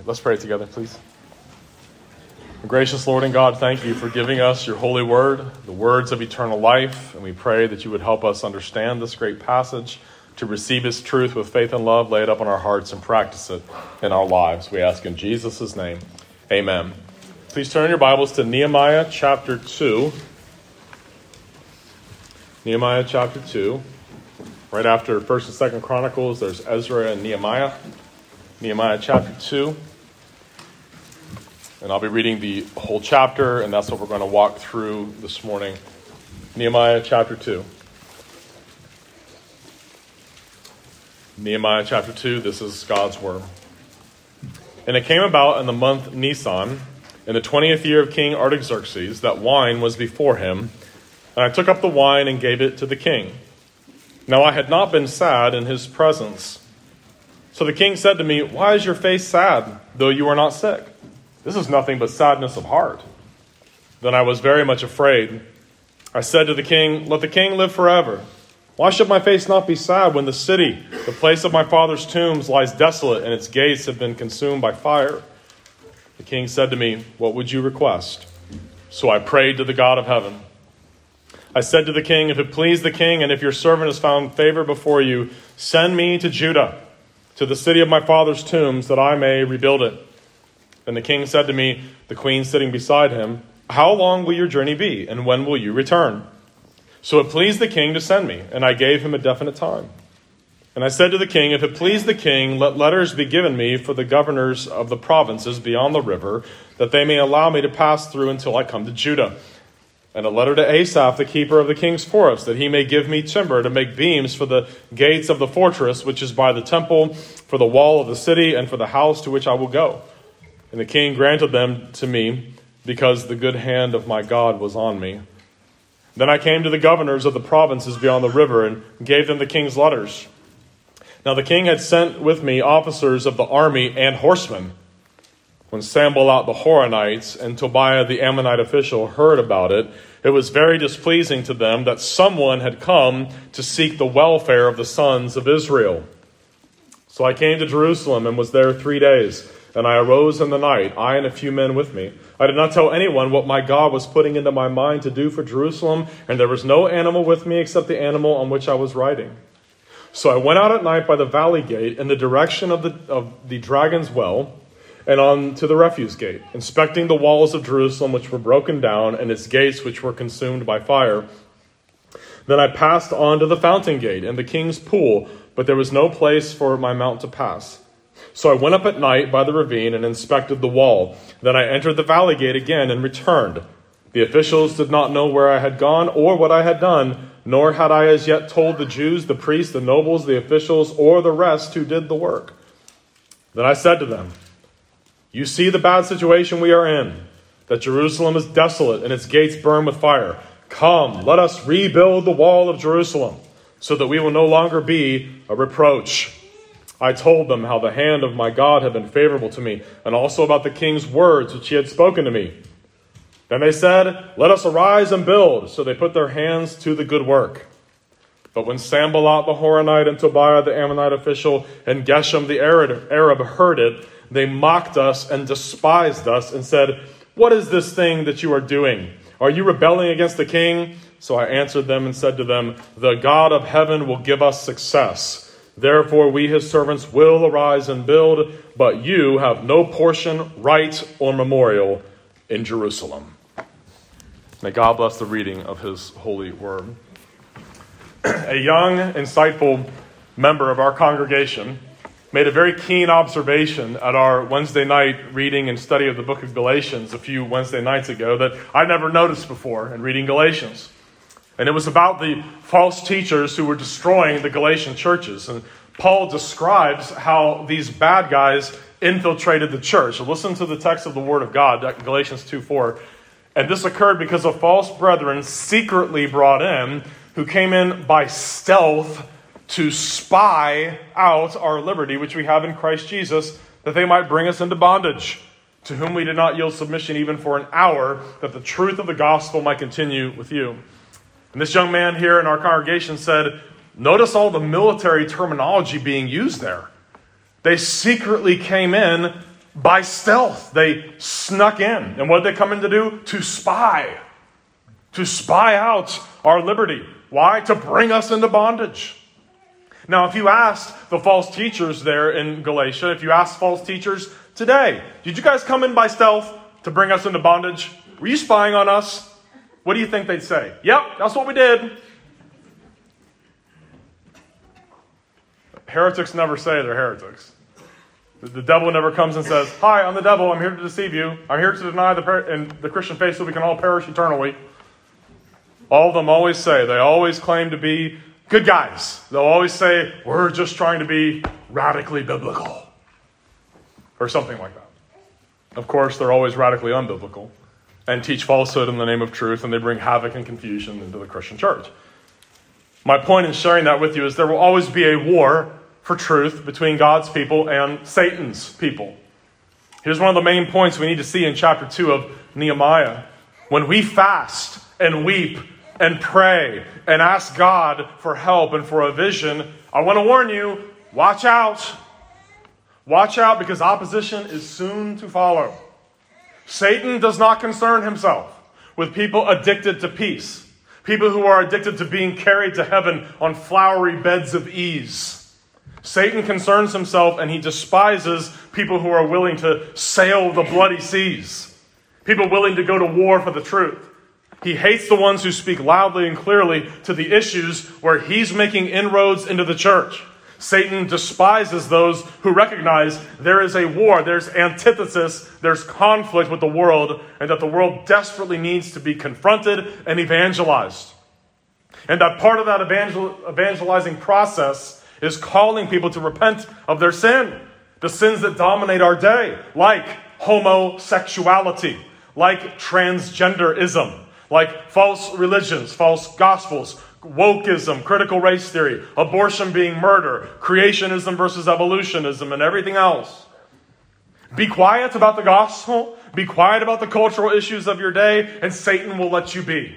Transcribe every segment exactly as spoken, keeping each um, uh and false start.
Let's pray together, please. Gracious Lord and God, thank you for giving us your holy word, the words of eternal life, and we pray that you would help us understand this great passage, to receive its truth with faith and love, lay it up on our hearts, and practice it in our lives. We ask in Jesus' name, amen. Please turn your Bibles to Nehemiah chapter two. Nehemiah chapter two. Right after First and Second Chronicles, there's Ezra and Nehemiah. Nehemiah chapter two. And I'll be reading the whole chapter, and that's what we're going to walk through this morning. Nehemiah chapter two. Nehemiah chapter two, this is God's word. And it came about in the month Nisan, in the twentieth year of King Artaxerxes, that wine was before him. And I took up the wine and gave it to the king. Now I had not been sad in his presence. So the king said to me, "Why is your face sad, though you are not sick? This is nothing but sadness of heart." Then I was very much afraid. I said to the king, "Let the king live forever. Why should my face not be sad when the city, the place of my father's tombs, lies desolate and its gates have been consumed by fire?" The king said to me, "What would you request?" So I prayed to the God of heaven. I said to the king, "If it please the king, and if your servant has found favor before you, send me to Judah, to the city of my father's tombs, that I may rebuild it." Then the king said to me, the queen sitting beside him, "How long will your journey be, and when will you return?" So it pleased the king to send me, and I gave him a definite time. And I said to the king, "If it please the king, let letters be given me for the governors of the provinces beyond the river, that they may allow me to pass through until I come to Judah. And a letter to Asaph, the keeper of the king's forest, that he may give me timber to make beams for the gates of the fortress, which is by the temple, for the wall of the city, and for the house to which I will go." And the king granted them to me, because the good hand of my God was on me. Then I came to the governors of the provinces beyond the river, and gave them the king's letters. Now the king had sent with me officers of the army and horsemen. When Sanballat the Horonite and Tobiah the Ammonite official heard about it, it was very displeasing to them that someone had come to seek the welfare of the sons of Israel. So I came to Jerusalem and was there three days. And I arose in the night, I and a few men with me. I did not tell anyone what my God was putting into my mind to do for Jerusalem, and there was no animal with me except the animal on which I was riding. So I went out at night by the valley gate in the direction of the of the Dragon's Well, and on to the refuse gate, inspecting the walls of Jerusalem which were broken down, and its gates which were consumed by fire. Then I passed on to the fountain gate and the king's pool, but there was no place for my mount to pass. So I went up at night by the ravine and inspected the wall. Then I entered the valley gate again and returned. The officials did not know where I had gone or what I had done, nor had I as yet told the Jews, the priests, the nobles, the officials, or the rest who did the work. Then I said to them, "You see the bad situation we are in, that Jerusalem is desolate and its gates burn with fire. Come, let us rebuild the wall of Jerusalem, so that we will no longer be a reproach." I told them how the hand of my God had been favorable to me, and also about the king's words which he had spoken to me. Then they said, "Let us arise and build." So they put their hands to the good work. But when Sanballat the Horonite and Tobiah the Ammonite official and Geshem the Arab heard it, they mocked us and despised us and said, "What is this thing that you are doing? Are you rebelling against the king?" So I answered them and said to them, "The God of heaven will give us success. Therefore we, his servants, will arise and build, but you have no portion, right, or memorial in Jerusalem." May God bless the reading of his holy word. A young, insightful member of our congregation made a very keen observation at our Wednesday night reading and study of the book of Galatians a few Wednesday nights ago that I never noticed before in reading Galatians. And it was about the false teachers who were destroying the Galatian churches. And Paul describes how these bad guys infiltrated the church. So listen to the text of the Word of God, Galatians two four. "And this occurred because of false brethren secretly brought in, who came in by stealth to spy out our liberty, which we have in Christ Jesus, that they might bring us into bondage, to whom we did not yield submission even for an hour, that the truth of the gospel might continue with you." And this young man here in our congregation said, notice all the military terminology being used there. They secretly came in by stealth. They snuck in. And what did they come in to do? To spy. To spy out our liberty. Why? To bring us into bondage. Now, if you asked the false teachers there in Galatia, if you asked false teachers today, did you guys come in by stealth to bring us into bondage? Were you spying on us? What do you think they'd say? Yep, that's what we did. Heretics never say they're heretics. The devil never comes and says, "Hi, I'm the devil. I'm here to deceive you. I'm here to deny the, per- and the Christian faith so we can all perish eternally." All of them always say, they always claim to be good guys. They'll always say, "We're just trying to be radically biblical," or something like that. Of course, they're always radically unbiblical and teach falsehood in the name of truth, and they bring havoc and confusion into the Christian church. My point in sharing that with you is there will always be a war for truth between God's people and Satan's people. Here's one of the main points we need to see in chapter two of Nehemiah. When we fast and weep and pray and ask God for help and for a vision, I want to warn you, watch out. Watch out, because opposition is soon to follow. Satan does not concern himself with people addicted to peace, people who are addicted to being carried to heaven on flowery beds of ease. Satan concerns himself and he despises people who are willing to sail the bloody seas, people willing to go to war for the truth. He hates the ones who speak loudly and clearly to the issues where he's making inroads into the church. Satan despises those who recognize there is a war, there's antithesis, there's conflict with the world, and that the world desperately needs to be confronted and evangelized. And that part of that evangel- evangelizing process is calling people to repent of their sin, the sins that dominate our day, like homosexuality, like transgenderism, like false religions, false gospels, wokeism, critical race theory, abortion being murder, creationism versus evolutionism, and everything else. Be quiet about the gospel. Be quiet about the cultural issues of your day, and Satan will let you be.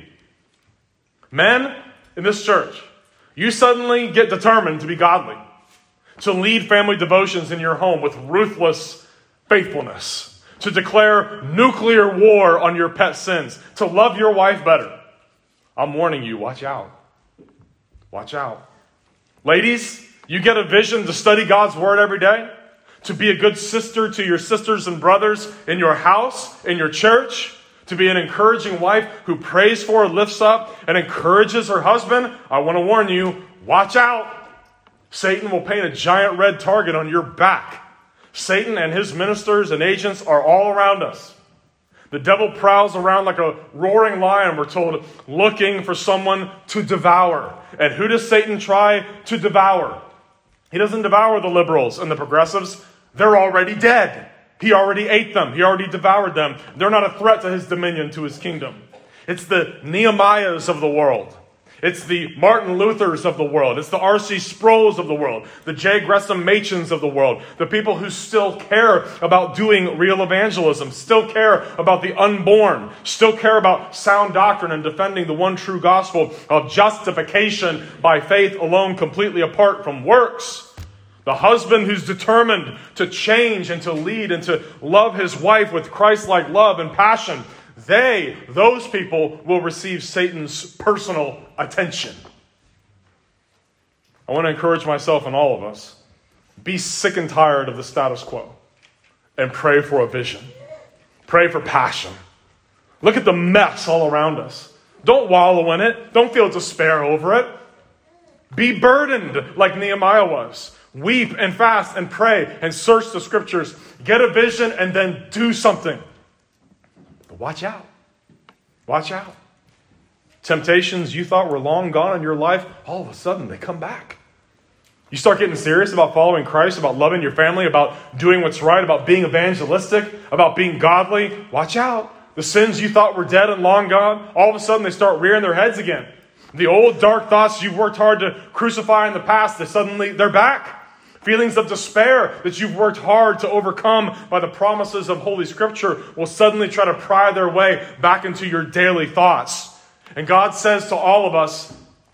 Men in this church, you suddenly get determined to be godly, to lead family devotions in your home with ruthless faithfulness, to declare nuclear war on your pet sins, to love your wife better. I'm warning you, watch out. Watch out. Ladies, you get a vision to study God's word every day, to be a good sister to your sisters and brothers in your house, in your church, to be an encouraging wife who prays for, lifts up, and encourages her husband. I want to warn you, watch out. Satan will paint a giant red target on your back. Satan and his ministers and agents are all around us. The devil prowls around like a roaring lion, we're told, looking for someone to devour. And who does Satan try to devour? He doesn't devour the liberals and the progressives. They're already dead. He already ate them. He already devoured them. They're not a threat to his dominion, to his kingdom. It's the Nehemiahs of the world. It's the Martin Luthers of the world. It's the R C Sproul's of the world. The J. Gresham Machens of the world. The people who still care about doing real evangelism. Still care about the unborn. Still care about sound doctrine and defending the one true gospel of justification by faith alone, completely apart from works. The husband who's determined to change and to lead and to love his wife with Christ-like love and passion. They, those people, will receive Satan's personal attention. I want to encourage myself and all of us. Be sick and tired of the status quo. And pray for a vision. Pray for passion. Look at the mess all around us. Don't wallow in it. Don't feel despair over it. Be burdened like Nehemiah was. Weep and fast and pray and search the scriptures. Get a vision and then do something. But watch out. Watch out. Temptations you thought were long gone in your life, all of a sudden they come back. You start getting serious about following Christ, about loving your family, about doing what's right, about being evangelistic, about being godly. Watch out. The sins you thought were dead and long gone, all of a sudden they start rearing their heads again. The old dark thoughts you've worked hard to crucify in the past, they suddenly, they're back. Feelings of despair that you've worked hard to overcome by the promises of Holy Scripture will suddenly try to pry their way back into your daily thoughts. And God says to all of us,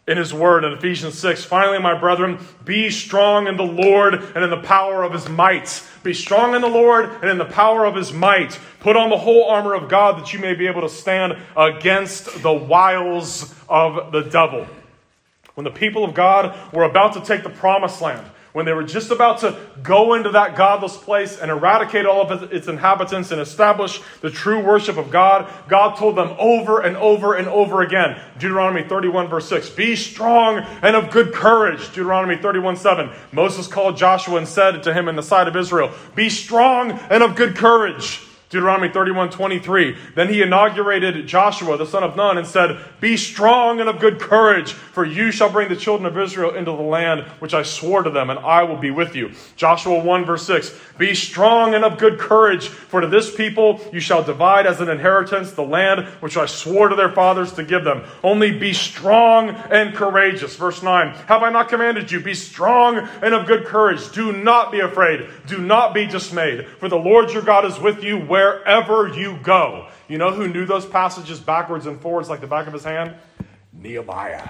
in his word in Ephesians six. Finally, my brethren, be strong in the Lord and in the power of his might. Be strong in the Lord and in the power of his might. Put on the whole armor of God that you may be able to stand against the wiles of the devil. When the people of God were about to take the promised land, when they were just about to go into that godless place and eradicate all of its inhabitants and establish the true worship of God, God told them over and over and over again. Deuteronomy thirty-one verse six, be strong and of good courage. Deuteronomy thirty-one seven, Moses called Joshua and said to him in the sight of Israel, be strong and of good courage. Deuteronomy thirty-one twenty-three, then he inaugurated Joshua, the son of Nun, and said, be strong and of good courage, for you shall bring the children of Israel into the land which I swore to them, and I will be with you. Joshua one verse six, be strong and of good courage, for to this people you shall divide as an inheritance the land which I swore to their fathers to give them. Only be strong and courageous. Verse nine, have I not commanded you, be strong and of good courage. Do not be afraid. Do not be dismayed, for the Lord your God is with you wherever you go. You know who knew those passages backwards and forwards like the back of his hand? Nehemiah.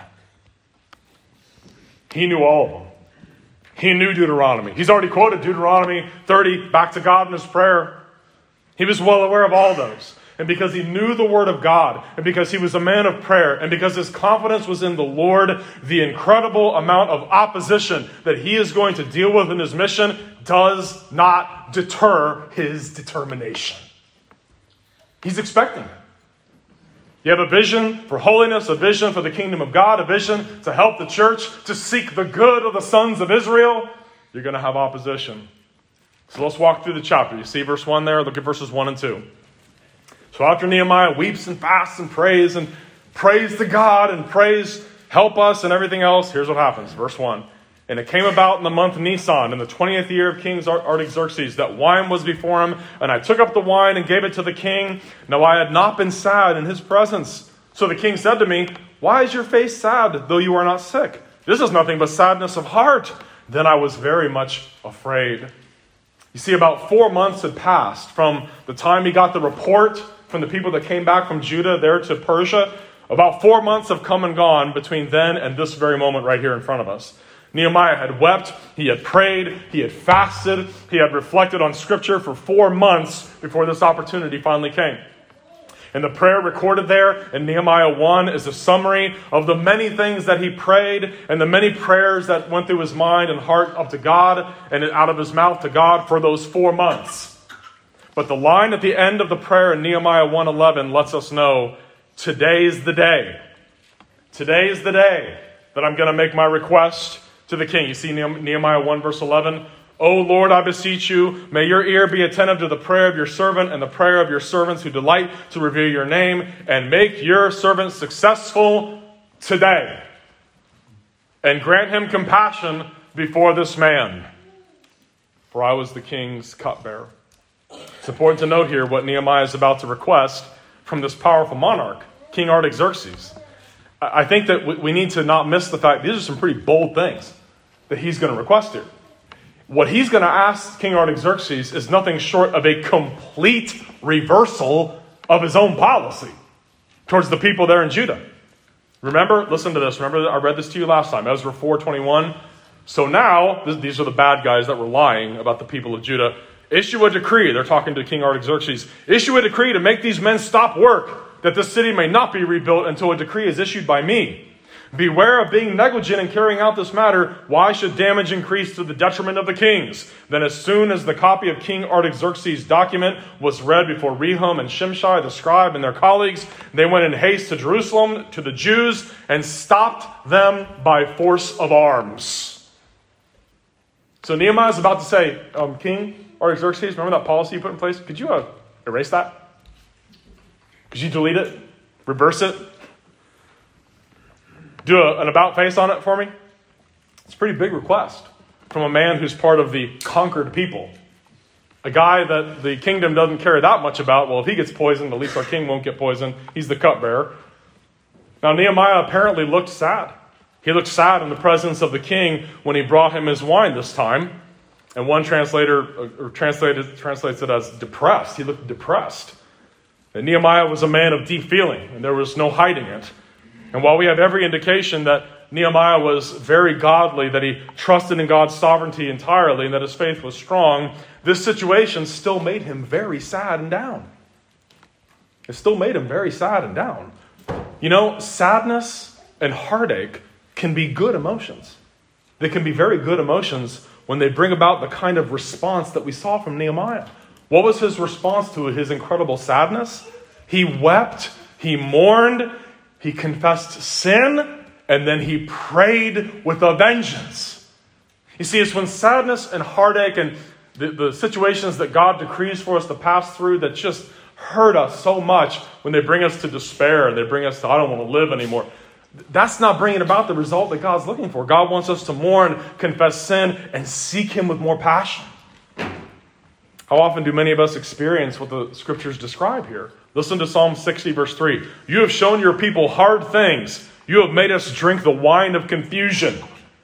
He knew all of them. He knew Deuteronomy. He's already quoted Deuteronomy thirty back to God in his prayer. He was well aware of all those. And because he knew the word of God, and because he was a man of prayer, and because his confidence was in the Lord, the incredible amount of opposition that he is going to deal with in his mission does not deter his determination. He's expecting it. You have a vision for holiness, a vision for the kingdom of God, a vision to help the church, to seek the good of the sons of Israel. You're going to have opposition. So let's walk through the chapter. You see verse one there? Look at verses one and two. So after Nehemiah weeps and fasts and prays and prays to God and prays, help us and everything else, here's what happens. Verse one. And it came about in the month Nisan, in the twentieth year of King Artaxerxes, that wine was before him, and I took up the wine and gave it to the king. Now I had not been sad in his presence. So the king said to me, why is your face sad, though you are not sick? This is nothing but sadness of heart. Then I was very much afraid. You see, about four months had passed from the time he got the report from the people that came back from Judah there to Persia. About four months have come and gone between then and this very moment right here in front of us. Nehemiah had wept, he had prayed, he had fasted, he had reflected on Scripture for four months before this opportunity finally came. And the prayer recorded there in Nehemiah one is a summary of the many things that he prayed and the many prayers that went through his mind and heart up to God and out of his mouth to God for those four months. But the line at the end of the prayer in Nehemiah one eleven lets us know, today's the day. Today is the day that I'm going to make my request to the king. You see Nehemiah one verse eleven. O Lord, I beseech you, may your ear be attentive to the prayer of your servant and the prayer of your servants who delight to revere your name, and make your servant successful today. And grant him compassion before this man. For I was the king's cupbearer. It's important to note here what Nehemiah is about to request from this powerful monarch, King Artaxerxes. I think that we need to not miss the fact these are some pretty bold things that he's going to request here. What he's going to ask King Artaxerxes is nothing short of a complete reversal of his own policy towards the people there in Judah. Remember, listen to this. Remember, I read this to you last time, Ezra four twenty-one. So now, th- these are the bad guys that were lying about the people of Judah. Issue a decree. They're talking to King Artaxerxes. Issue a decree to make these men stop work, that this city may not be rebuilt until a decree is issued by me. Beware of being negligent in carrying out this matter. Why should damage increase to the detriment of the kings? Then as soon as the copy of King Artaxerxes' document was read before Rehum and Shimshai the scribe and their colleagues, they went in haste to Jerusalem, to the Jews, and stopped them by force of arms. So Nehemiah is about to say, um, King Artaxerxes, remember that policy you put in place? Could you uh, erase that? Could you delete it? Reverse it? Do a, an about face on it for me? It's a pretty big request from a man who's part of the conquered people. A guy that the kingdom doesn't care that much about. Well, if he gets poisoned, at least our king won't get poisoned. He's the cupbearer. Now, Nehemiah apparently looked sad. He looked sad in the presence of the king when he brought him his wine this time. And one translator or translated, translates it as depressed. He looked depressed. And Nehemiah was a man of deep feeling, and there was no hiding it. And while we have every indication that Nehemiah was very godly, that he trusted in God's sovereignty entirely, and that his faith was strong, this situation still made him very sad and down. It still made him very sad and down. You know, sadness and heartache can be good emotions. They can be very good emotions when they bring about the kind of response that we saw from Nehemiah. What was his response to his incredible sadness? He wept, he mourned, he confessed sin, and then he prayed with a vengeance. You see, it's when sadness and heartache and the, the situations that God decrees for us to pass through that just hurt us so much, when they bring us to despair and they bring us to, I don't want to live anymore. That's not bringing about the result that God's looking for. God wants us to mourn, confess sin, and seek Him with more passion. How often do many of us experience what the Scriptures describe here? Listen to Psalm sixty, verse three. You have shown your people hard things. You have made us drink the wine of confusion.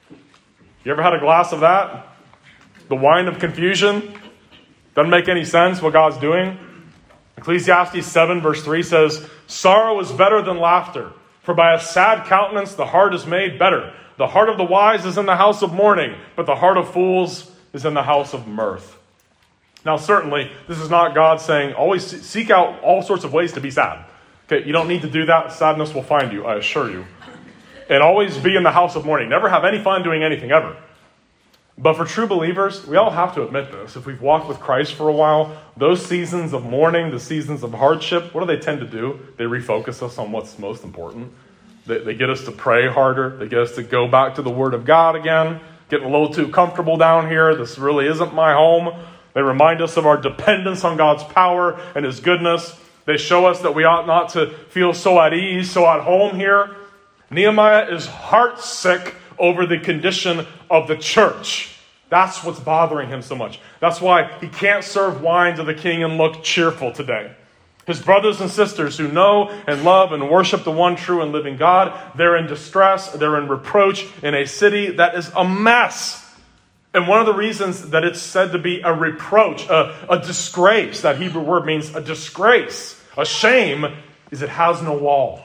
You ever had a glass of that? The wine of confusion? Doesn't make any sense what God's doing. Ecclesiastes seven, verse three says, sorrow is better than laughter, for by a sad countenance the heart is made better. The heart of the wise is in the house of mourning, but the heart of fools is in the house of mirth. Now, certainly, this is not God saying, always seek out all sorts of ways to be sad. Okay, you don't need to do that. Sadness will find you, I assure you. And always be in the house of mourning. Never have any fun doing anything ever. But for true believers, we all have to admit this. If we've walked with Christ for a while, those seasons of mourning, the seasons of hardship, what do they tend to do? They refocus us on what's most important. They, they get us to pray harder. They get us to go back to the Word of God again. Getting a little too comfortable down here. This really isn't my home. They remind us of our dependence on God's power and His goodness. They show us that we ought not to feel so at ease, so at home here. Nehemiah is heartsick over the condition of the church. That's what's bothering him so much. That's why he can't serve wine to the king and look cheerful today. His brothers and sisters who know and love and worship the one true and living God, they're in distress, they're in reproach in a city that is a mess. And one of the reasons that it's said to be a reproach, a, a disgrace, that Hebrew word means a disgrace, a shame, is it has no wall.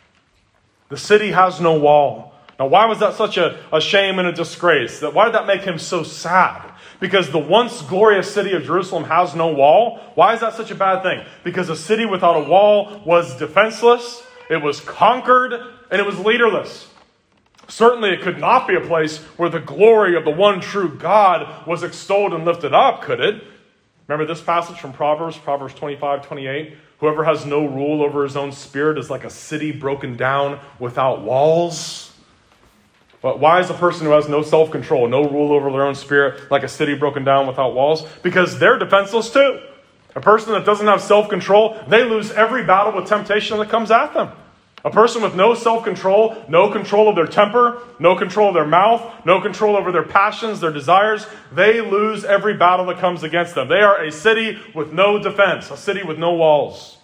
The city has no wall. Now, why was that such a, a shame and a disgrace? That Why did that make him so sad? Because the once glorious city of Jerusalem has no wall. Why is that such a bad thing? Because a city without a wall was defenseless, it was conquered, and it was leaderless. Certainly it could not be a place where the glory of the one true God was extolled and lifted up, could it? Remember this passage from Proverbs, Proverbs twenty-five, twenty-eight? Whoever has no rule over his own spirit is like a city broken down without walls. But why is a person who has no self-control, no rule over their own spirit, like a city broken down without walls? Because they're defenseless too. A person that doesn't have self-control, they lose every battle with temptation that comes at them. A person with no self-control, no control of their temper, no control of their mouth, no control over their passions, their desires, they lose every battle that comes against them. They are a city with no defense, a city with no walls.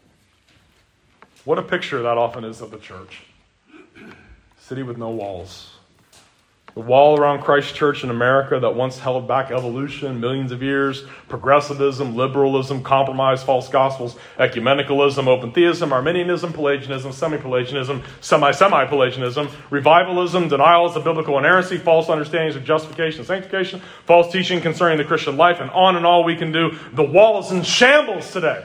What a picture that often is of the church. City with no walls. The wall around Christ Church in America that once held back evolution, millions of years, progressivism, liberalism, compromise, false gospels, ecumenicalism, open theism, Arminianism, Pelagianism, semi-Pelagianism, semi-semi-Pelagianism, revivalism, denials of biblical inerrancy, false understandings of justification and sanctification, false teaching concerning the Christian life, and on and on we can do. The wall is in shambles today.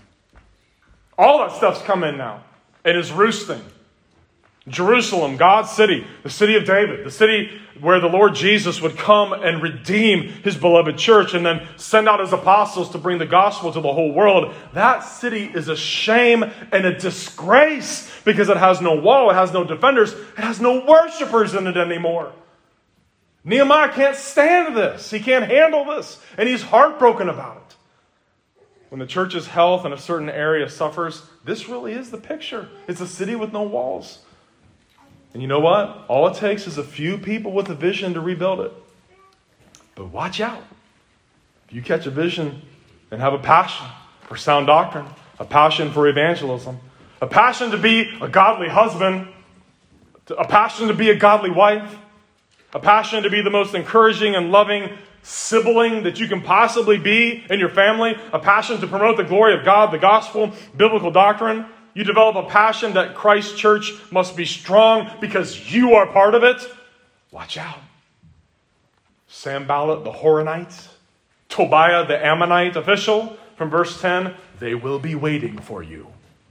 All that stuff's come in now and is roosting. Jerusalem, God's city, the city of David, the city where the Lord Jesus would come and redeem His beloved church and then send out His apostles to bring the gospel to the whole world. That city is a shame and a disgrace because it has no wall, it has no defenders, it has no worshipers in it anymore. Nehemiah can't stand this. He can't handle this, and he's heartbroken about it. When the church's health in a certain area suffers, this really is the picture. It's a city with no walls. And you know what? All it takes is a few people with a vision to rebuild it. But watch out. If you catch a vision and have a passion for sound doctrine, a passion for evangelism, a passion to be a godly husband, a passion to be a godly wife, a passion to be the most encouraging and loving sibling that you can possibly be in your family, a passion to promote the glory of God, the gospel, biblical doctrine, you develop a passion that Christ's church must be strong because you are part of it, watch out. Sanballat the Horonite, Tobiah the Ammonite official, from verse ten, they will be waiting for you.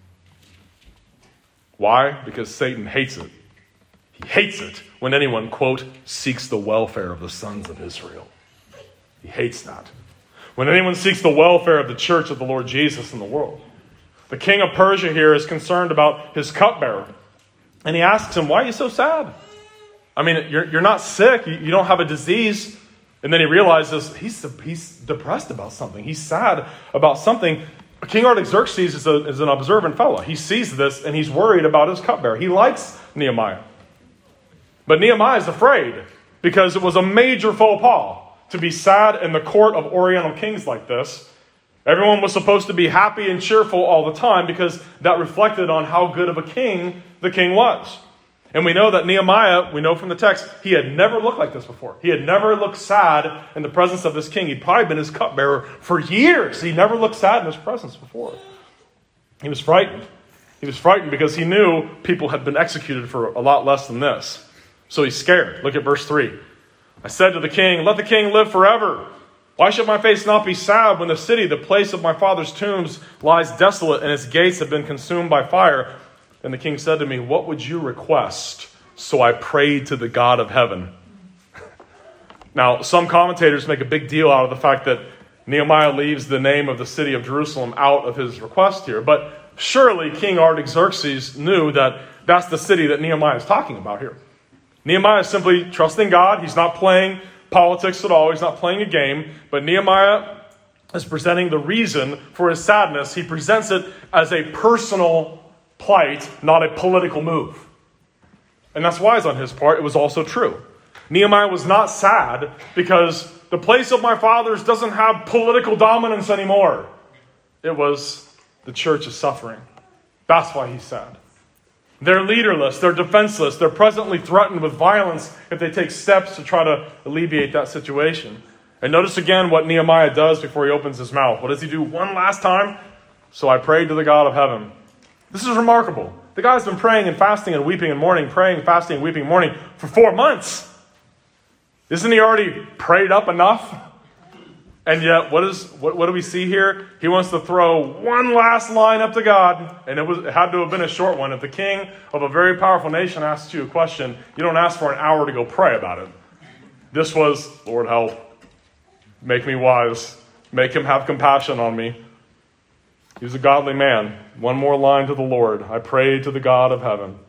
Why? Because Satan hates it. He hates it when anyone, quote, seeks the welfare of the sons of Israel. He hates that. When anyone seeks the welfare of the church of the Lord Jesus in the world. The king of Persia here is concerned about his cupbearer. And he asks him, why are you so sad? I mean, you're, you're not sick. You, you don't have a disease. And then he realizes he's, he's depressed about something. He's sad about something. King Artaxerxes is, a, is an observant fellow. He sees this and he's worried about his cupbearer. He likes Nehemiah. But Nehemiah is afraid because it was a major faux pas to be sad in the court of Oriental kings like this. Everyone was supposed to be happy and cheerful all the time because that reflected on how good of a king the king was. And we know that Nehemiah, we know from the text, he had never looked like this before. He had never looked sad in the presence of this king. He'd probably been his cupbearer for years. He never looked sad in his presence before. He was frightened. He was frightened because he knew people had been executed for a lot less than this. So he's scared. Look at verse three. I said to the king, let the king live forever. Why should my face not be sad when the city, the place of my father's tombs, lies desolate and its gates have been consumed by fire? And the king said to me, what would you request? So I prayed to the God of heaven. Now, some commentators make a big deal out of the fact that Nehemiah leaves the name of the city of Jerusalem out of his request here. But surely King Artaxerxes knew that that's the city that Nehemiah is talking about here. Nehemiah is simply trusting God. He's not playing politics at all. He's not playing a game. But Nehemiah is presenting the reason for his sadness. He presents it as a personal plight, not a political move. And that's wise on his part. It was also true. Nehemiah was not sad because the place of my fathers doesn't have political dominance anymore. It was the church is suffering. That's why he's sad. They're leaderless. They're defenseless. They're presently threatened with violence if they take steps to try to alleviate that situation. And notice again what Nehemiah does before he opens his mouth. What does he do one last time? So I prayed to the God of heaven. This is remarkable. The guy's been praying and fasting and weeping and mourning, praying, fasting, and weeping, and mourning for four months. Isn't he already prayed up enough? And yet, what is what, what do we see here? He wants to throw one last line up to God, and it, was, it had to have been a short one. If the king of a very powerful nation asks you a question, you don't ask for an hour to go pray about it. This was, Lord, help. Make me wise. Make him have compassion on me. He was a godly man. One more line to the Lord. I prayed to the God of heaven.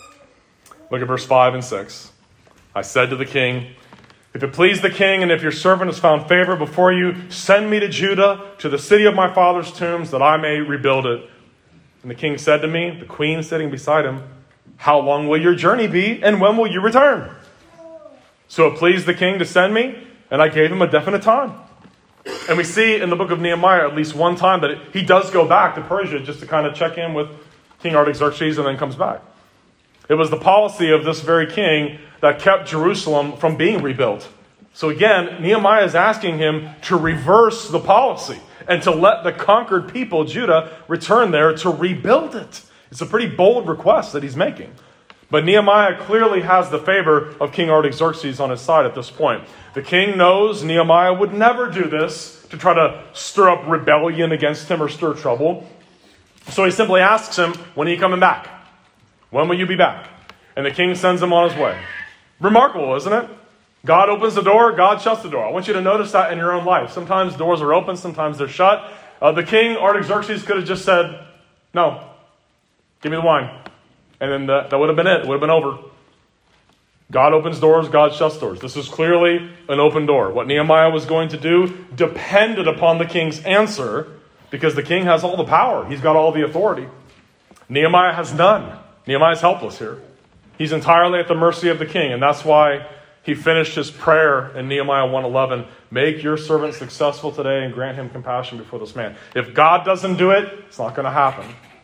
Look at verse five and six. I said to the king, if it please the king, and if your servant has found favor before you, send me to Judah, to the city of my father's tombs, that I may rebuild it. And the king said to me, the queen sitting beside him, how long will your journey be, and when will you return? So it pleased the king to send me, and I gave him a definite time. And we see in the book of Nehemiah at least one time that it, he does go back to Persia just to kind of check in with King Artaxerxes and then comes back. It was the policy of this very king that kept Jerusalem from being rebuilt. So again, Nehemiah is asking him to reverse the policy and to let the conquered people, Judah, return there to rebuild it. It's a pretty bold request that he's making. But Nehemiah clearly has the favor of King Artaxerxes on his side at this point. The king knows Nehemiah would never do this to try to stir up rebellion against him or stir trouble. So he simply asks him, when are you coming back? When will you be back? And the king sends him on his way. Remarkable, isn't it? God opens the door, God shuts the door. I want you to notice that in your own life. Sometimes doors are open, sometimes they're shut. Uh, the king, Artaxerxes, could have just said, no, give me the wine. And then the, that would have been it. It would have been over. God opens doors, God shuts doors. This is clearly an open door. What Nehemiah was going to do depended upon the king's answer because the king has all the power. He's got all the authority. Nehemiah has none. Nehemiah is helpless here. He's entirely at the mercy of the king, and that's why he finished his prayer in Nehemiah one eleven. Make your servant successful today and grant him compassion before this man. If God doesn't do it, it's not going to happen.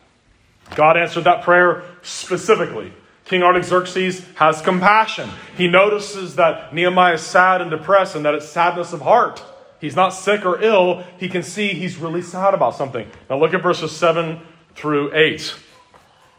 God answered that prayer specifically. King Artaxerxes has compassion. He notices that Nehemiah is sad and depressed and that it's sadness of heart. He's not sick or ill. He can see he's really sad about something. Now look at verses seven through eight.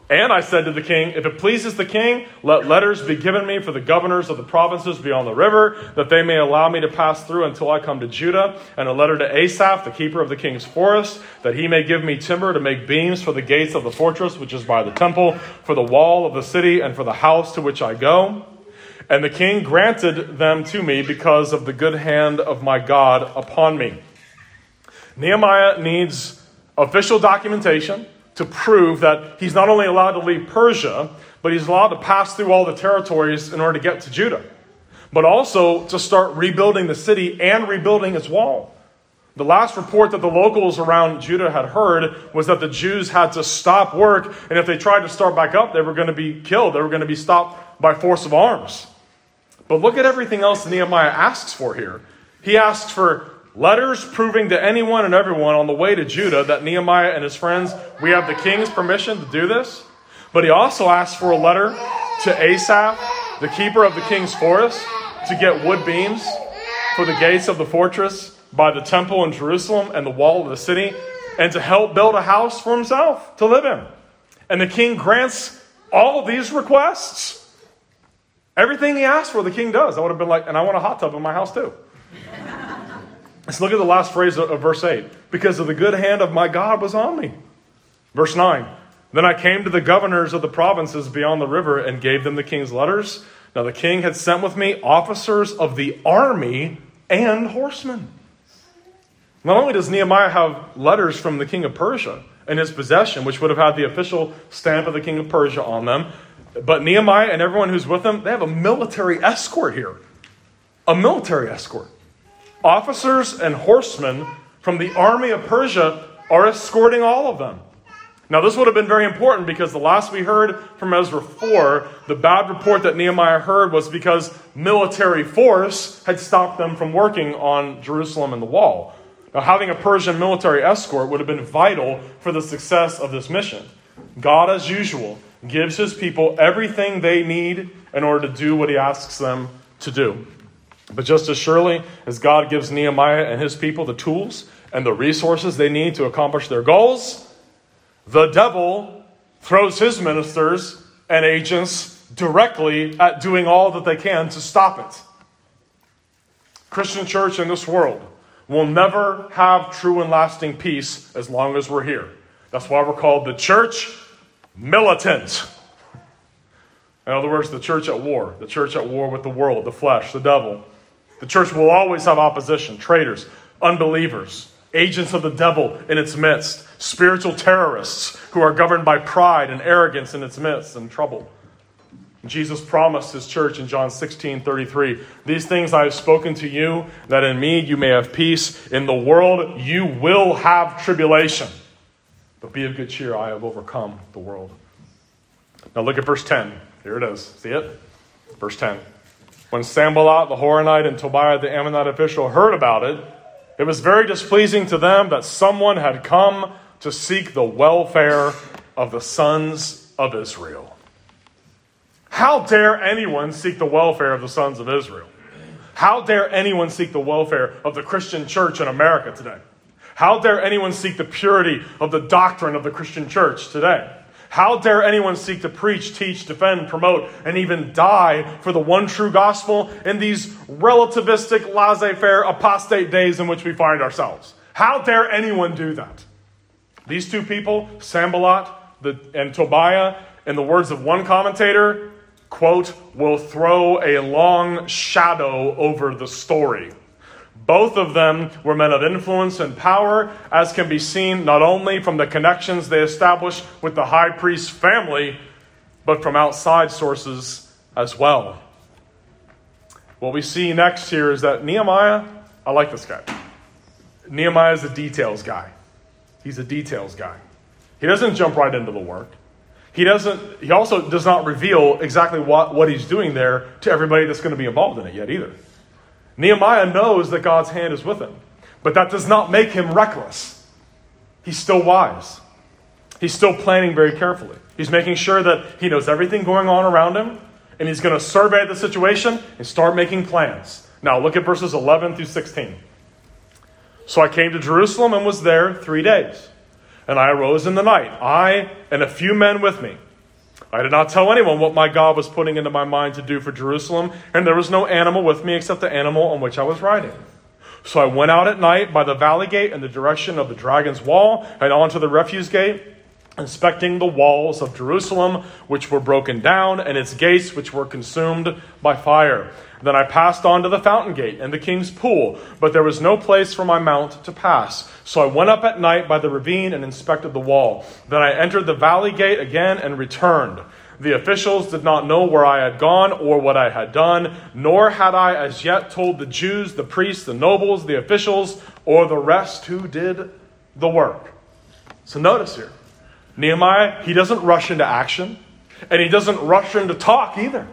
And I said to the king, if it pleases the king, let letters be given me for the governors of the provinces beyond the river, that they may allow me to pass through until I come to Judah, and a letter to Asaph, the keeper of the king's forest, that he may give me timber to make beams for the gates of the fortress, which is by the temple, for the wall of the city, and for the house to which I go. And the king granted them to me because of the good hand of my God upon me. Nehemiah needs official documentation to prove that he's not only allowed to leave Persia, but he's allowed to pass through all the territories in order to get to Judah, but also to start rebuilding the city and rebuilding its wall. The last report that the locals around Judah had heard was that the Jews had to stop work, and if they tried to start back up, they were going to be killed. They were going to be stopped by force of arms. But look at everything else Nehemiah asks for here. He asks for letters proving to anyone and everyone on the way to Judah that Nehemiah and his friends, we have the king's permission to do this. But he also asks for a letter to Asaph, the keeper of the king's forest, to get wood beams for the gates of the fortress by the temple in Jerusalem and the wall of the city, and to help build a house for himself to live in. And the king grants all of these requests. Everything he asked for, the king does. I would have been like, and I want a hot tub in my house too. Let's look at the last phrase of verse eight. Because of the good hand of my God was on me. Verse nine. Then I came to the governors of the provinces beyond the river and gave them the king's letters. Now the king had sent with me officers of the army and horsemen. Not only does Nehemiah have letters from the king of Persia in his possession, which would have had the official stamp of the king of Persia on them, but Nehemiah and everyone who's with him, they have a military escort here. A military escort. Officers and horsemen from the army of Persia are escorting all of them. Now, this would have been very important because the last we heard from Ezra four, the bad report that Nehemiah heard was because military force had stopped them from working on Jerusalem and the wall. Now, having a Persian military escort would have been vital for the success of this mission. God, as usual, gives his people everything they need in order to do what he asks them to do. But just as surely as God gives Nehemiah and his people the tools and the resources they need to accomplish their goals, the devil throws his ministers and agents directly at doing all that they can to stop it. Christian church in this world will never have true and lasting peace as long as we're here. That's why we're called the church militant. In other words, the church at war. The church at war with the world, the flesh, the devil. The church will always have opposition, traitors, unbelievers, agents of the devil in its midst, spiritual terrorists who are governed by pride and arrogance in its midst and trouble. Jesus promised his church in John sixteen thirty-three, these things I have spoken to you, that in me you may have peace. In the world you will have tribulation. But be of good cheer, I have overcome the world. Now look at verse ten. Here it is. See it? Verse ten. When Sanballat the Horonite and Tobiah the Ammonite official heard about it, it was very displeasing to them that someone had come to seek the welfare of the sons of Israel. How dare anyone seek the welfare of the sons of Israel? How dare anyone seek the welfare of the Christian church in America today? How dare anyone seek the purity of the doctrine of the Christian church today? How dare anyone seek to preach, teach, defend, promote, and even die for the one true gospel in these relativistic, laissez-faire, apostate days in which we find ourselves? How dare anyone do that? These two people, Sanballat and Tobiah, in the words of one commentator, quote, will throw a long shadow over the story. Both of them were men of influence and power, as can be seen not only from the connections they established with the high priest's family, but from outside sources as well. What we see next here is that Nehemiah, I like this guy. Nehemiah is a details guy. He's a details guy. He doesn't jump right into the work. He doesn't. He also does not reveal exactly what, what he's doing there to everybody that's going to be involved in it yet either. Nehemiah knows that God's hand is with him, but that does not make him reckless. He's still wise. He's still planning very carefully. He's making sure that he knows everything going on around him, and he's going to survey the situation and start making plans. Now look at verses eleven through sixteen. So I came to Jerusalem and was there three days. And I arose in the night, I and a few men with me, I did not tell anyone what my God was putting into my mind to do for Jerusalem, and there was no animal with me except the animal on which I was riding. So I went out at night by the valley gate in the direction of the dragon's wall and onto the refuse gate, inspecting the walls of Jerusalem, which were broken down, and its gates, which were consumed by fire. Then I passed on to the fountain gate and the king's pool, but there was no place for my mount to pass. So I went up at night by the ravine and inspected the wall. Then I entered the valley gate again and returned. The officials did not know where I had gone or what I had done, nor had I as yet told the Jews, the priests, the nobles, the officials, or the rest who did the work. So notice here, Nehemiah, he doesn't rush into action, and he doesn't rush into talk either.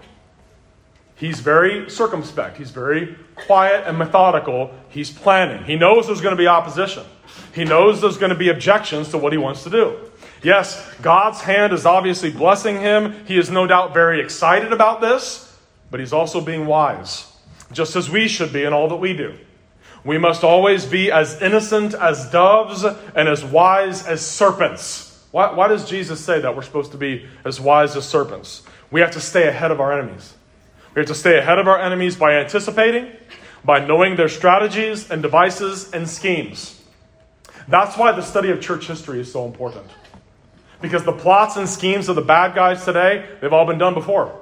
He's very circumspect. He's very quiet and methodical. He's planning. He knows there's going to be opposition. He knows there's going to be objections to what he wants to do. Yes, God's hand is obviously blessing him. He is no doubt very excited about this, but he's also being wise, just as we should be in all that we do. We must always be as innocent as doves and as wise as serpents. Why, why does Jesus say that we're supposed to be as wise as serpents? We have to stay ahead of our enemies. We have to stay ahead of our enemies by anticipating, by knowing their strategies and devices and schemes. That's why the study of church history is so important. Because the plots and schemes of the bad guys today, they've all been done before.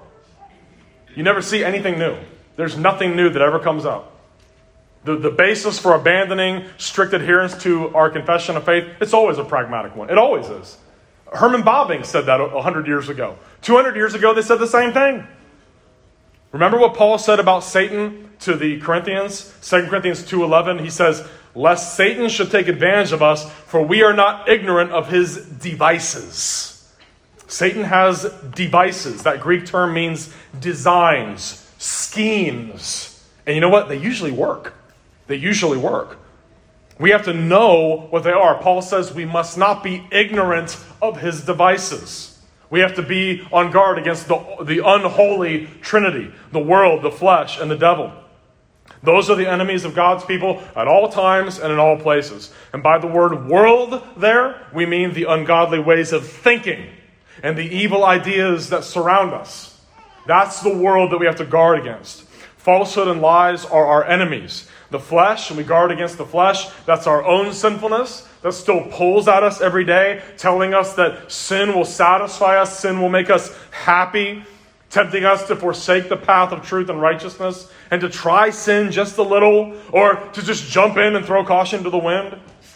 You never see anything new. There's nothing new that ever comes up. The, the basis for abandoning strict adherence to our confession of faith, it's always a pragmatic one. It always is. Herman Bobbing said that one hundred years ago. two hundred years ago, they said the same thing. Remember what Paul said about Satan to the Corinthians? Second Corinthians two eleven, he says, lest Satan should take advantage of us, for we are not ignorant of his devices. Satan has devices. That Greek term means designs, schemes. And you know what? They usually work. They usually work. We have to know what they are. Paul says we must not be ignorant of his devices. We have to be on guard against the, the unholy trinity, the world, the flesh, and the devil. Those are the enemies of God's people at all times and in all places. And by the word world there, we mean the ungodly ways of thinking and the evil ideas that surround us. That's the world that we have to guard against. Falsehood and lies are our enemies. The flesh, and we guard against the flesh, that's our own sinfulness that still pulls at us every day, telling us that sin will satisfy us, sin will make us happy, tempting us to forsake the path of truth and righteousness, and to try sin just a little, or to just jump in and throw caution to the wind.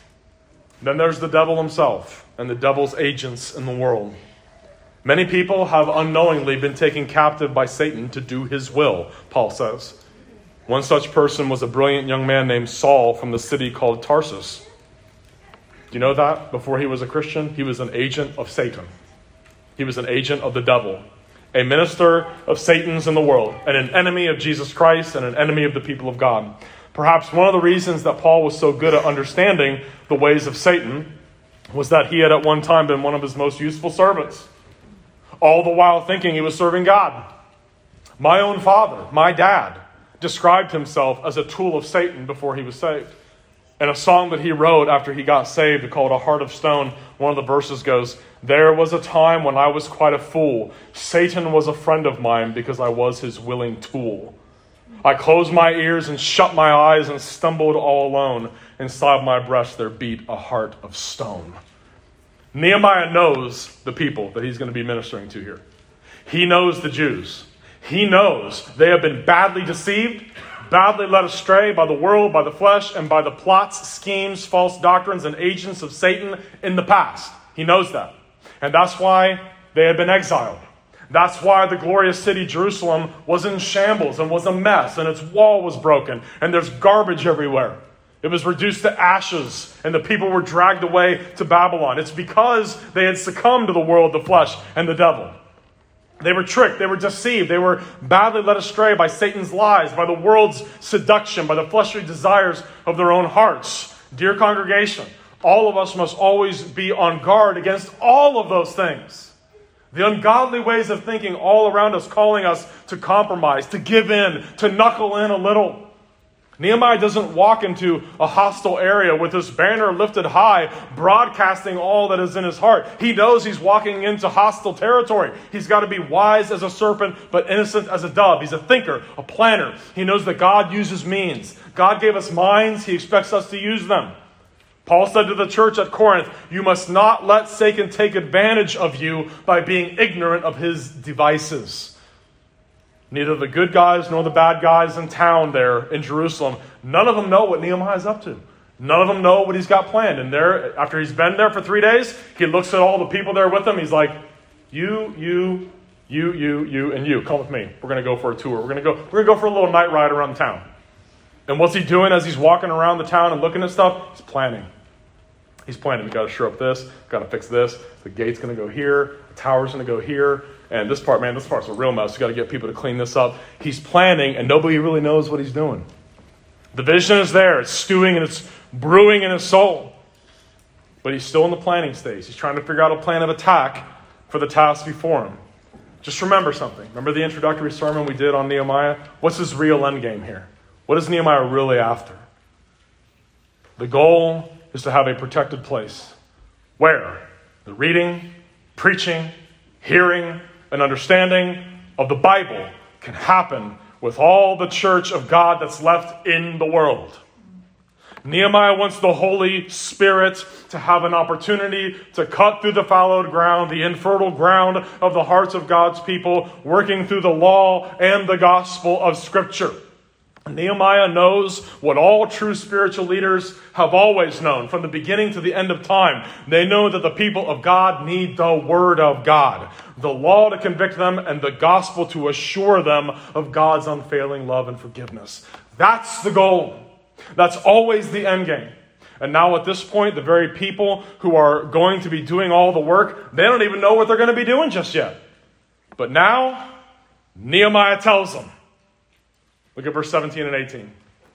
Then there's the devil himself and the devil's agents in the world. Many people have unknowingly been taken captive by Satan to do his will, Paul says. One such person was a brilliant young man named Saul from the city called Tarsus. Do you know that? Before he was a Christian, he was an agent of Satan. He was an agent of the devil. A minister of Satan's in the world, and an enemy of Jesus Christ, and an enemy of the people of God. Perhaps one of the reasons that Paul was so good at understanding the ways of Satan was that he had at one time been one of his most useful servants, all the while thinking he was serving God. My own father, my dad, described himself as a tool of Satan before he was saved. In a song that he wrote after he got saved called A Heart of Stone, one of the verses goes, there was a time when I was quite a fool. Satan was a friend of mine because I was his willing tool. I closed my ears and shut my eyes and stumbled all alone. Inside my breast there beat a heart of stone. Nehemiah knows the people that he's going to be ministering to here. He knows the Jews. He knows they have been badly deceived, badly led astray by the world, by the flesh, and by the plots, schemes, false doctrines, and agents of Satan in the past. He knows that. And that's why they had been exiled. That's why the glorious city, Jerusalem, was in shambles and was a mess, and its wall was broken, and there's garbage everywhere. It was reduced to ashes, and the people were dragged away to Babylon. It's because they had succumbed to the world, the flesh, and the devil. They were tricked, they were deceived, they were badly led astray by Satan's lies, by the world's seduction, by the fleshly desires of their own hearts. Dear congregation, all of us must always be on guard against all of those things. The ungodly ways of thinking all around us, calling us to compromise, to give in, to knuckle in a little. Nehemiah doesn't walk into a hostile area with his banner lifted high, broadcasting all that is in his heart. He knows he's walking into hostile territory. He's got to be wise as a serpent, but innocent as a dove. He's a thinker, a planner. He knows that God uses means. God gave us minds. He expects us to use them. Paul said to the church at Corinth, you must not let Satan take advantage of you by being ignorant of his devices. Neither the good guys nor the bad guys in town there in Jerusalem, none of them know what Nehemiah's up to. None of them know what he's got planned. And there, after he's been there for three days, he looks at all the people there with him. He's like, you, you, you, you, you, and you. Come with me. We're going to go for a tour. We're going to go, we're going to go for a little night ride around town. And what's he doing as he's walking around the town and looking at stuff? He's planning. He's planning. We've got to shore up this. We've got to fix this. The gate's going to go here. The tower's going to go here. And this part, man, this part's a real mess. We've got to get people to clean this up. He's planning, and nobody really knows what he's doing. The vision is there. It's stewing and it's brewing in his soul. But he's still in the planning stage. He's trying to figure out a plan of attack for the task before him. Just remember something. Remember the introductory sermon we did on Nehemiah? What's his real end game here? What is Nehemiah really after? The goal is to have a protected place. Where? The reading, preaching, hearing, and understanding of the Bible can happen with all the church of God that's left in the world. Nehemiah wants the Holy Spirit to have an opportunity to cut through the fallowed ground, the infertile ground of the hearts of God's people, working through the law and the gospel of Scripture. Nehemiah knows what all true spiritual leaders have always known from the beginning to the end of time. They know that the people of God need the Word of God, the law to convict them, and the gospel to assure them of God's unfailing love and forgiveness. That's the goal. That's always the end game. And now at this point, the very people who are going to be doing all the work, they don't even know what they're going to be doing just yet. But now, Nehemiah tells them. Look at verse seventeen and eighteen.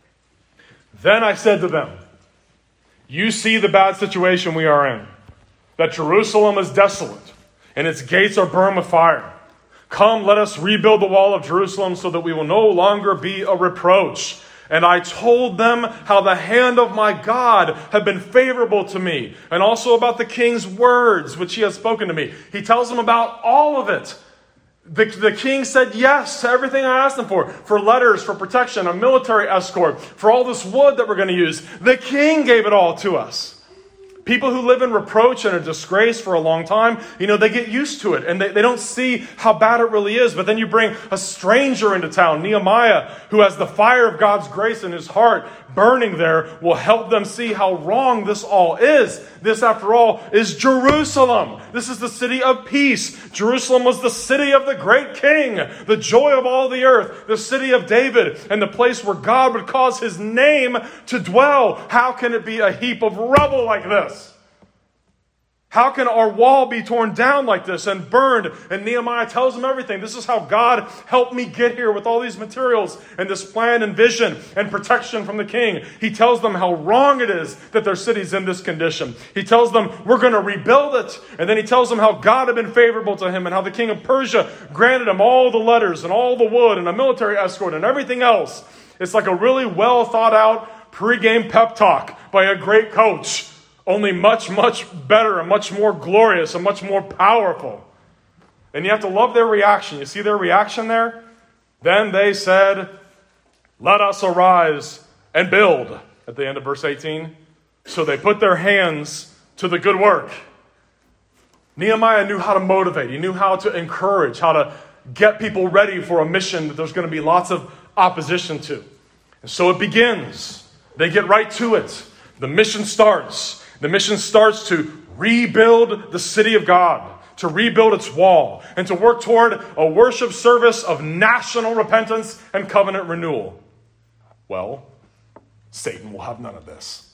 Then I said to them, you see the bad situation we are in, that Jerusalem is desolate, and its gates are burned with fire. Come, let us rebuild the wall of Jerusalem so that we will no longer be a reproach. And I told them how the hand of my God had been favorable to me, and also about the king's words, which he has spoken to me. He tells them about all of it. The, the king said yes to everything I asked him for. For letters, for protection, a military escort, for all this wood that we're going to use. The king gave it all to us. People who live in reproach and a disgrace for a long time, you know, they get used to it and they, they don't see how bad it really is. But then you bring a stranger into town, Nehemiah, who has the fire of God's grace in his heart burning there, will help them see how wrong this all is. This, after all, is Jerusalem. This is the city of peace. Jerusalem was the city of the great king, the joy of all the earth, the city of David, and the place where God would cause his name to dwell. How can it be a heap of rubble like this? How can our wall be torn down like this and burned? And Nehemiah tells them everything. This is how God helped me get here with all these materials and this plan and vision and protection from the king. He tells them how wrong it is that their city's in this condition. He tells them we're going to rebuild it. And then he tells them how God had been favorable to him and how the king of Persia granted him all the letters and all the wood and a military escort and everything else. It's like a really well thought out pregame pep talk by a great coach. Only much, much better and much more glorious and much more powerful. And you have to love their reaction. You see their reaction there? Then they said, let us arise and build. At the end of verse eighteen. So they put their hands to the good work. Nehemiah knew how to motivate. He knew how to encourage, how to get people ready for a mission that there's going to be lots of opposition to. And so it begins. They get right to it. The mission starts. The mission starts to rebuild the city of God, to rebuild its wall, and to work toward a worship service of national repentance and covenant renewal. Well, Satan will have none of this.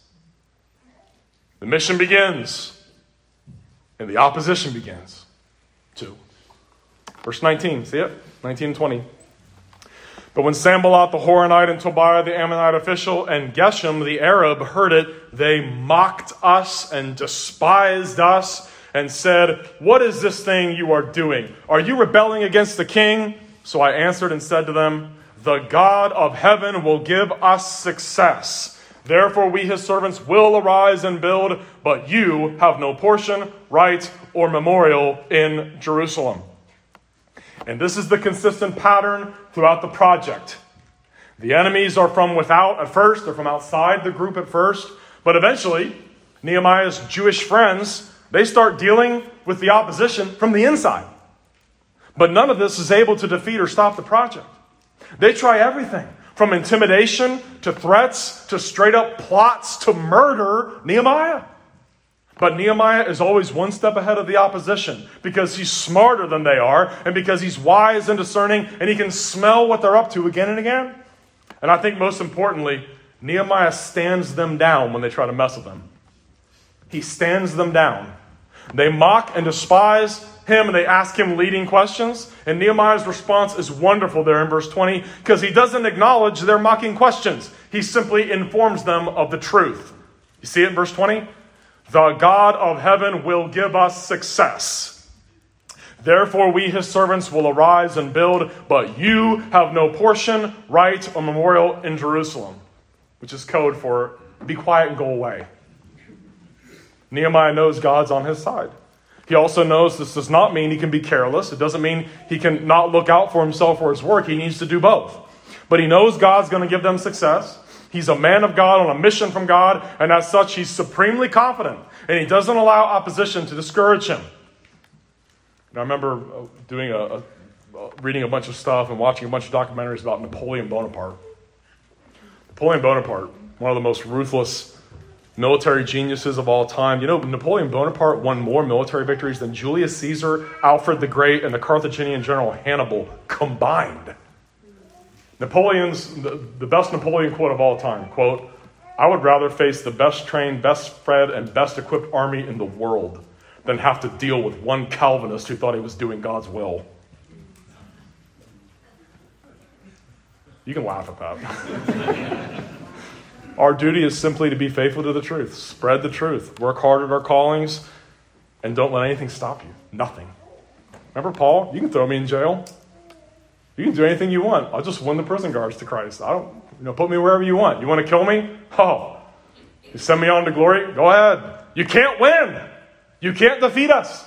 The mission begins, and the opposition begins, too. Verse nineteen, see it? nineteen and twenty. But when Sanballat the Horonite and Tobiah the Ammonite official and Geshem the Arab heard it, they mocked us and despised us and said, what is this thing you are doing? Are you rebelling against the king? So I answered and said to them, the God of heaven will give us success. Therefore we, his servants, will arise and build, but you have no portion, right, or memorial in Jerusalem. And this is the consistent pattern throughout the project. The enemies are from without at first. They're from outside the group at first. But eventually, Nehemiah's Jewish friends, they start dealing with the opposition from the inside. But none of this is able to defeat or stop the project. They try everything, from intimidation to threats to straight up plots to murder Nehemiah. But Nehemiah is always one step ahead of the opposition because he's smarter than they are and because he's wise and discerning and he can smell what they're up to again and again. And I think most importantly, Nehemiah stands them down when they try to mess with him. He stands them down. They mock and despise him and they ask him leading questions. And Nehemiah's response is wonderful there in verse twenty because he doesn't acknowledge their mocking questions. He simply informs them of the truth. You see it in verse twenty? The God of heaven will give us success. Therefore we, his servants, will arise and build, but you have no portion, right, or memorial in Jerusalem. Which is code for be quiet and go away. Nehemiah knows God's on his side. He also knows this does not mean he can be careless. It doesn't mean he can not look out for himself or his work. He needs to do both. But he knows God's going to give them success. He's a man of God on a mission from God. And as such, he's supremely confident. And he doesn't allow opposition to discourage him. And I remember doing a, a reading a bunch of stuff and watching a bunch of documentaries about Napoleon Bonaparte. Napoleon Bonaparte, one of the most ruthless military geniuses of all time. You know, Napoleon Bonaparte won more military victories than Julius Caesar, Alfred the Great, and the Carthaginian general Hannibal combined. Napoleon's, the, the best Napoleon quote of all time, quote, "I would rather face the best trained, best fed, and best equipped army in the world than have to deal with one Calvinist who thought he was doing God's will." You can laugh at that. Our duty is simply to be faithful to the truth. Spread the truth. Work hard at our callings. And don't let anything stop you. Nothing. Remember Paul? You can throw me in jail. You can do anything you want. I'll just win the prison guards to Christ. I don't, you know, put me wherever you want. You want to kill me? Oh. You send me on to glory? Go ahead. You can't win. You can't defeat us.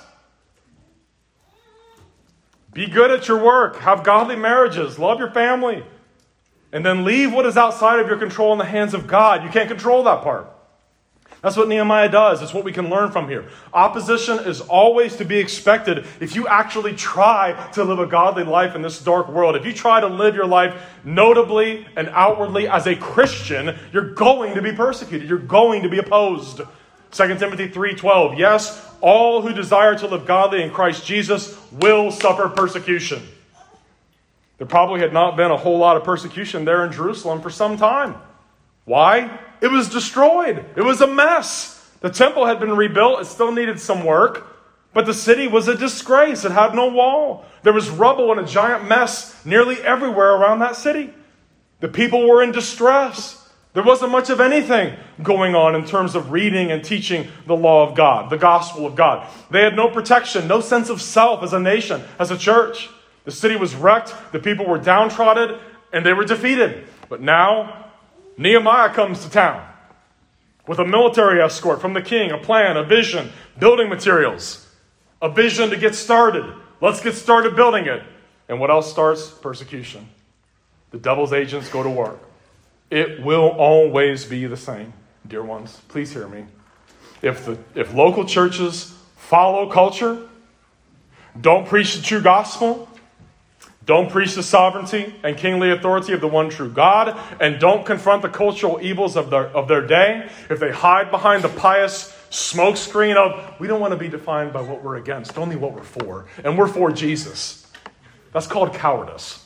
Be good at your work. Have godly marriages. Love your family. And then leave what is outside of your control in the hands of God. You can't control that part. That's what Nehemiah does. It's what we can learn from here. Opposition is always to be expected if you actually try to live a godly life in this dark world. If you try to live your life notably and outwardly as a Christian, you're going to be persecuted. You're going to be opposed. Second Timothy three twelve. Yes, all who desire to live godly in Christ Jesus will suffer persecution. There probably had not been a whole lot of persecution there in Jerusalem for some time. Why? It was destroyed. It was a mess. The temple had been rebuilt. It still needed some work. But the city was a disgrace. It had no wall. There was rubble and a giant mess nearly everywhere around that city. The people were in distress. There wasn't much of anything going on in terms of reading and teaching the law of God, the gospel of God. They had no protection, no sense of self as a nation, as a church. The city was wrecked, the people were downtrodden, and they were defeated. But now, Nehemiah comes to town with a military escort from the king, a plan, a vision, building materials, a vision to get started. Let's get started building it. And what else starts? Persecution. The devil's agents go to work. It will always be the same, dear ones. Please hear me. If the if local churches follow culture, don't preach the true gospel, don't preach the sovereignty and kingly authority of the one true God, and don't confront the cultural evils of their, of their day, if they hide behind the pious smokescreen of, we don't want to be defined by what we're against, only what we're for, and we're for Jesus. That's called cowardice.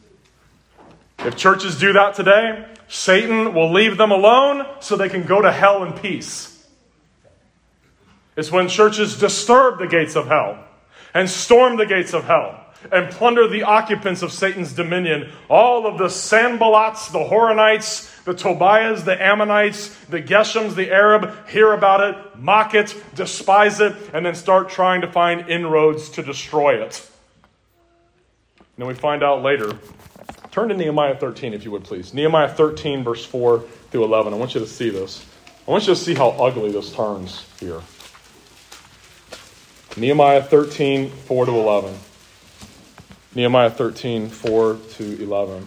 If churches do that today, Satan will leave them alone so they can go to hell in peace. It's when churches disturb the gates of hell and storm the gates of hell and plunder the occupants of Satan's dominion. All of the Sanballats, the Horonites, the Tobiahs, the Ammonites, the Geshems, the Arab, hear about it, mock it, despise it, and then start trying to find inroads to destroy it. And then we find out later, Turn to Nehemiah thirteen, if you would, please. Nehemiah thirteen, verse four through eleven. I want you to see this. I want you to see how ugly this turns here. Nehemiah thirteen, four to eleven. Nehemiah thirteen, four to eleven.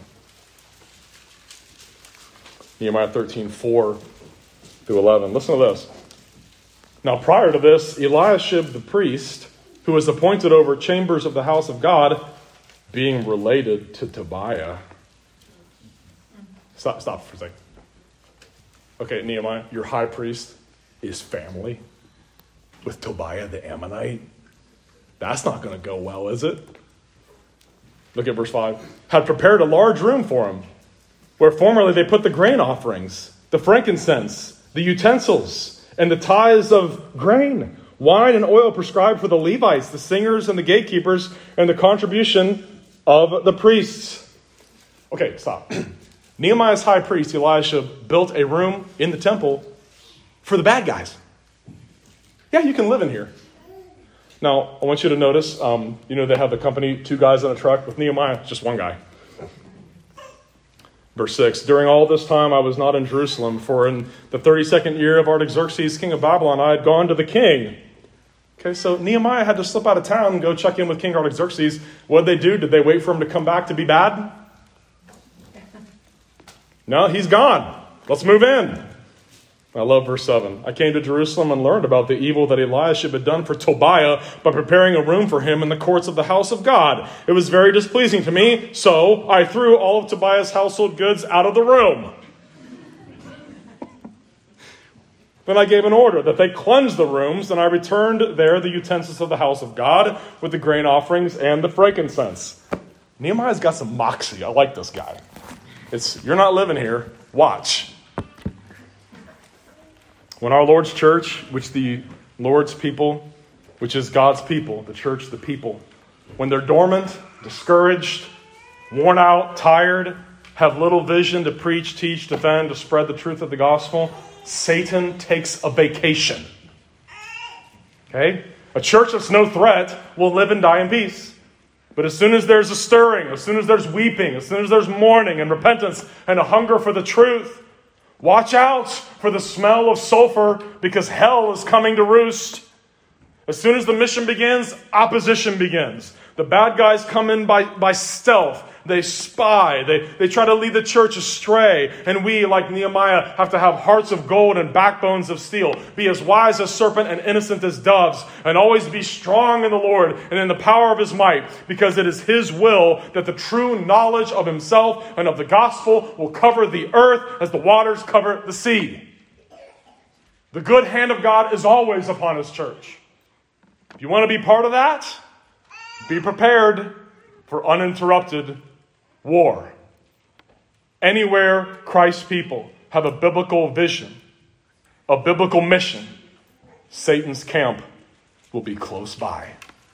Nehemiah thirteen, four through eleven. Listen to this. Now, prior to this, Eliashib the priest, who was appointed over chambers of the house of God, being related to Tobiah. Stop, stop for a second. Okay, Nehemiah, your high priest is family with Tobiah the Ammonite. That's not going to go well, is it? Look at verse five. Had prepared a large room for him, where formerly they put the grain offerings, the frankincense, the utensils, and the tithes of grain, wine and oil prescribed for the Levites, the singers and the gatekeepers, and the contribution of the priests. Okay, stop. Nehemiah's high priest, Elisha, built a room in the temple for the bad guys. Yeah, you can live in here. Now, I want you to notice, um, you know, they have the company, two guys on a truck. With Nehemiah, just one guy. Verse six, during all this time I was not in Jerusalem, for in the thirty-second year of Artaxerxes, king of Babylon, I had gone to the king. Okay, so Nehemiah had to slip out of town and go check in with King Artaxerxes. What did they do? Did they wait for him to come back to be bad? No, he's gone. Let's move in. I love verse seven. I came to Jerusalem and learned about the evil that Eliashib had done for Tobiah by preparing a room for him in the courts of the house of God. It was very displeasing to me, so I threw all of Tobiah's household goods out of the room. Then I gave an order that they cleanse the rooms, and I returned there the utensils of the house of God with the grain offerings and the frankincense. Nehemiah's got some moxie. I like this guy. It's, you're not living here. Watch. When our Lord's church, which the Lord's people, which is God's people, the church, the people, when they're dormant, discouraged, worn out, tired, have little vision to preach, teach, defend, to spread the truth of the gospel, Satan takes a vacation. Okay? A church that's no threat will live and die in peace. But as soon as there's a stirring, as soon as there's weeping, as soon as there's mourning and repentance and a hunger for the truth, watch out for the smell of sulfur, because hell is coming to roost. As soon as the mission begins, opposition begins. The bad guys come in by, by stealth. They spy. They, they try to lead the church astray. And we, like Nehemiah, have to have hearts of gold and backbones of steel. Be as wise as serpent and innocent as doves. And always be strong in the Lord and in the power of his might. Because it is his will that the true knowledge of himself and of the gospel will cover the earth as the waters cover the sea. The good hand of God is always upon his church. If you want to be part of that, be prepared for uninterrupted war. Anywhere Christ's people have a biblical vision, a biblical mission, Satan's camp will be close by.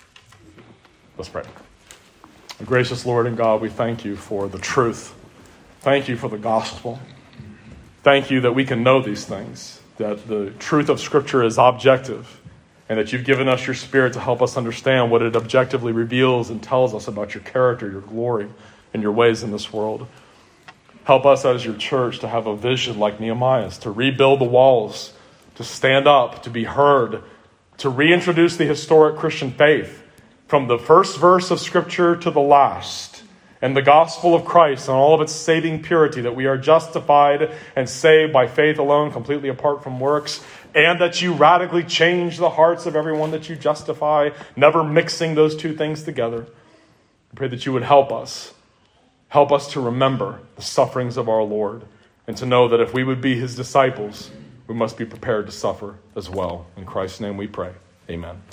Let's pray. Gracious Lord and God, we thank you for the truth. Thank you for the gospel. Thank you that we can know these things, that the truth of Scripture is objective, and that you've given us your Spirit to help us understand what it objectively reveals and tells us about your character, your glory, and your ways in this world. Help us as your church to have a vision like Nehemiah's, to rebuild the walls, to stand up, to be heard, to reintroduce the historic Christian faith from the first verse of Scripture to the last, and the gospel of Christ and all of its saving purity, that we are justified and saved by faith alone, completely apart from works, and that you radically change the hearts of everyone that you justify, never mixing those two things together. I pray that you would help us. Help us to remember the sufferings of our Lord, and to know that if we would be his disciples, we must be prepared to suffer as well. In Christ's name we pray. Amen.